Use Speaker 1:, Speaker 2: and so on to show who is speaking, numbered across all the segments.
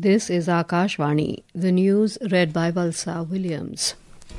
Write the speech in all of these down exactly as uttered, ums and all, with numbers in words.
Speaker 1: This is Akashvani. The news read by Valsa Williams.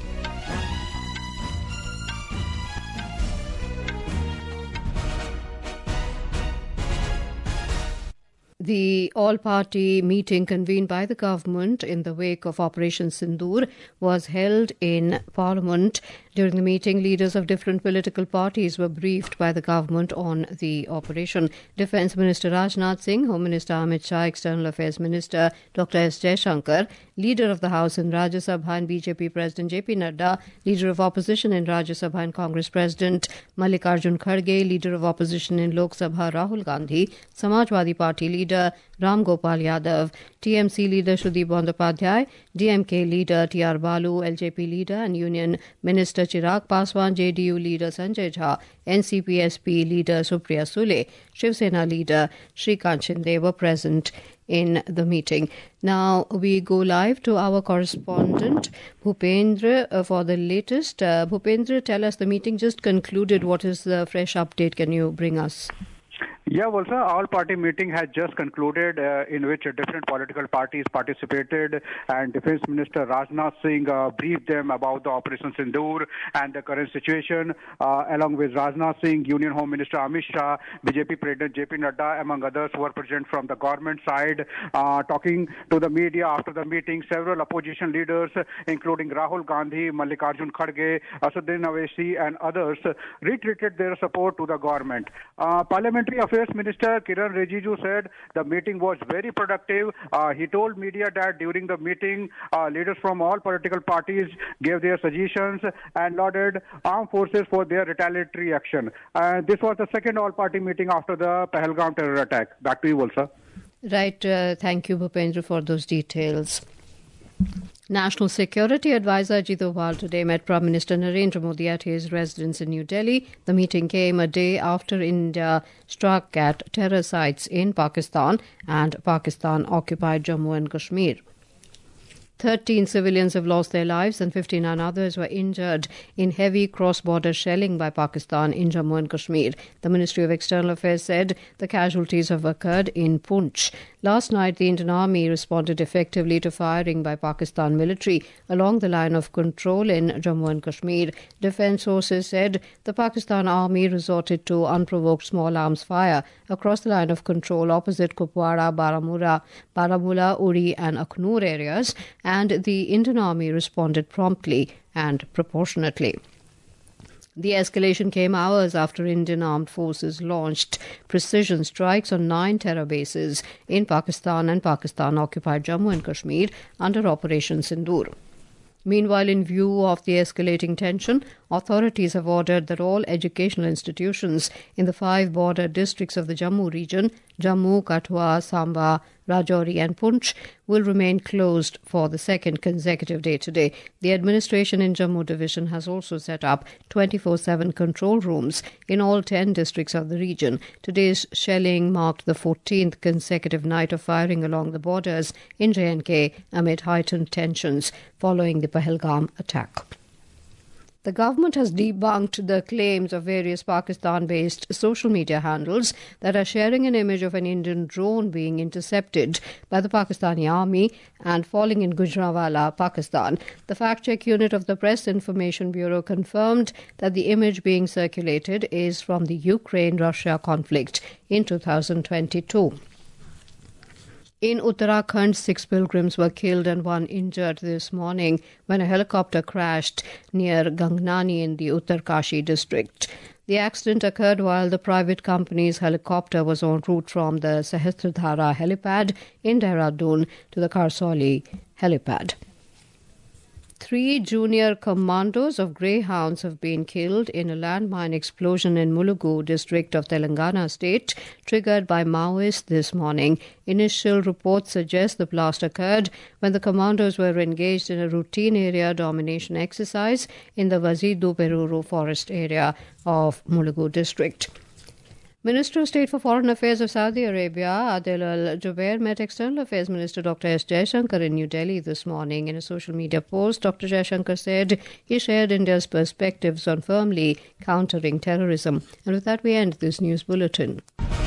Speaker 1: The all-party meeting convened by the government in the wake of Operation Sindoor was held in Parliament. During the meeting, leaders of different political parties were briefed by the government on the operation. Defence Minister Rajnath Singh, Home Minister Amit Shah, External Affairs Minister Doctor S. Jaishankar, Leader of the House in Rajya Sabha and B J P President J P Nadda, Leader of Opposition in Rajya Sabha and Congress President Mallikarjun Kharge, Leader of Opposition in Lok Sabha Rahul Gandhi, Samajwadi Party Leader Ram Gopal Yadav, T M C Leader Shudip Bandyopadhyay, D M K Leader T R Balu, L J P Leader and Union Minister Chirag Paswan, J D U Leader Sanjay Jha, N C P S P Leader Supriya Sule, Shiv Sena Leader Shrikant Shinde were present in the meeting. Now we go live to our correspondent Bhupendra uh, for the latest. Uh, Bhupendra, tell us, the meeting just concluded. What is the fresh update? Can you bring us?
Speaker 2: Yeah, Valsa, all-party meeting has just concluded uh, in which different political parties participated, and Defence Minister Rajnath Singh uh, briefed them about the Operation Sindoor and the current situation. Uh, along with Rajnath Singh, Union Home Minister Amit Shah, B J P President J P Nadda, among others, were present from the government side. Uh, talking to the media after the meeting, several opposition leaders, including Rahul Gandhi, Mallikarjun Kharge, Asduddin Owaisi, and others, reiterated their support to the government. Uh, Parliamentary Affairs Minister Kiran Rijiju said the meeting was very productive. Uh, he told media that during the meeting, uh, leaders from all political parties gave their suggestions and lauded armed forces for their retaliatory action. Uh, this was the second all-party meeting after the Pahalgam terror attack. Back to you, Valsa.
Speaker 1: Right. Uh, thank you, Bhupendra, for those details. National Security Advisor Ajit Doval today met Prime Minister Narendra Modi at his residence in New Delhi. The meeting came a day after India struck at terror sites in Pakistan and Pakistan occupied Jammu and Kashmir. thirteen civilians have lost their lives and fifty-nine others were injured in heavy cross-border shelling by Pakistan in Jammu and Kashmir. The Ministry of External Affairs said the casualties have occurred in Poonch. Last night, the Indian Army responded effectively to firing by Pakistan military along the line of control in Jammu and Kashmir. Defence sources said the Pakistan Army resorted to unprovoked small arms fire across the line of control opposite Kupwara, Baramulla, Baramulla, Uri and Akhnur areas, and the Indian Army responded promptly and proportionately. The escalation came hours after Indian armed forces launched precision strikes on nine terror bases in Pakistan and Pakistan-occupied Jammu and Kashmir under Operation Sindoor. Meanwhile, in view of the escalating tension, authorities have ordered that all educational institutions in the five border districts of the Jammu region, Jammu, Kathua, Samba, Rajouri and Poonch, will remain closed for the second consecutive day today. The administration in Jammu division has also set up twenty-four seven control rooms in all ten districts of the region. Today's shelling marked the fourteenth consecutive night of firing along the borders in J and K amid heightened tensions following the Pahalgam attack. The government has debunked the claims of various Pakistan-based social media handles that are sharing an image of an Indian drone being intercepted by the Pakistani army and falling in Gujranwala, Pakistan. The fact-check unit of the Press Information Bureau confirmed that the image being circulated is from the Ukraine-Russia conflict in two thousand twenty-two. In Uttarakhand, six pilgrims were killed and one injured this morning when a helicopter crashed near Gangnani in the Uttarkashi district. The accident occurred while the private company's helicopter was en route from the Sahastradhara helipad in Dehradun to the Karsoli helipad. Three junior commandos of greyhounds have been killed in a landmine explosion in Mulugu district of Telangana state, triggered by Maoists this morning. Initial reports suggest the blast occurred when the commandos were engaged in a routine area domination exercise in the Wazidu Peruru forest area of Mulugu district. Minister of State for Foreign Affairs of Saudi Arabia, Adel Al-Jubeir, met External Affairs Minister Doctor S. Jaishankar in New Delhi this morning. In a social media post, Doctor Jaishankar said he shared India's perspectives on firmly countering terrorism. And with that, we end this news bulletin.